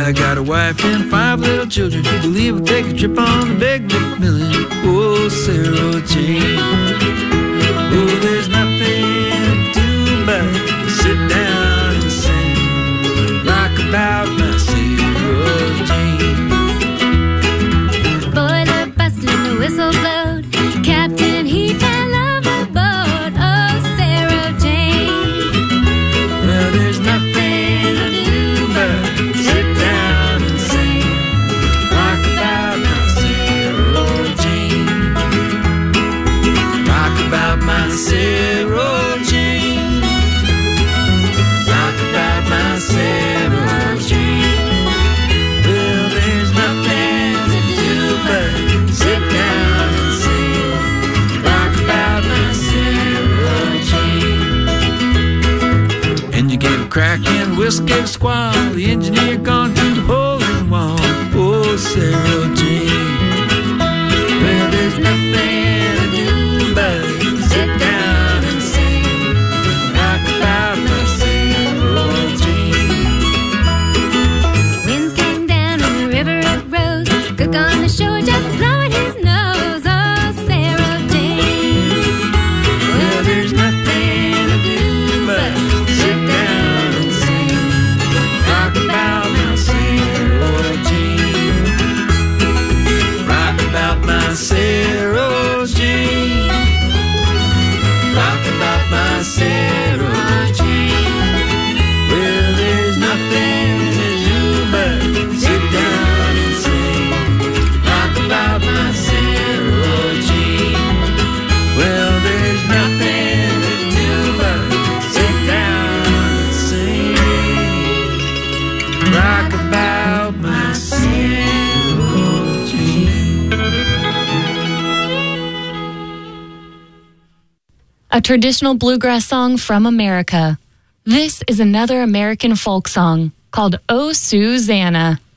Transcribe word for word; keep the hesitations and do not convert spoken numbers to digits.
I got a wife and five little children. You believe we'll take a trip on the big McMillan? Oh, Sarah Jane. Oh, there's nothing to do but sit down and sing, rock about my Sarah Jane. Boiler busted and the whistle blowed. Captain, he fell overboard. Oh, Sarah Jane. Well, there's nothing to do but sit down and sing, rock about my Sarah Jane. Rock about my Sarah Jane. Rock about my Sarah Jane. Well, there's nothing to do but sit down and sing, rock about my Sarah Jane. Engine gave a crack and whistle gave a squall. The engineer gone through the hole in the wall. Oh, Sarah Jane. Well, there's nothing to do but sit down and sing, rock about my Sarah Jane. Winds came down and the river it rose. Cook on the shore just blowing his nose. Oh, Sarah Jane. Well, there's nothing to do but sit down and sing, rock about my Sarah Jane. Rock about my Sarah Jane. Rock about my Sarah Jane. Well, there's nothing to do but sit down and sing, rock about my Sarah Jane. Well, there's nothing to do but sit down and sing, rock about my Sarah Jane. A traditional bluegrass song from America. This is another American folk song called Oh Susanna.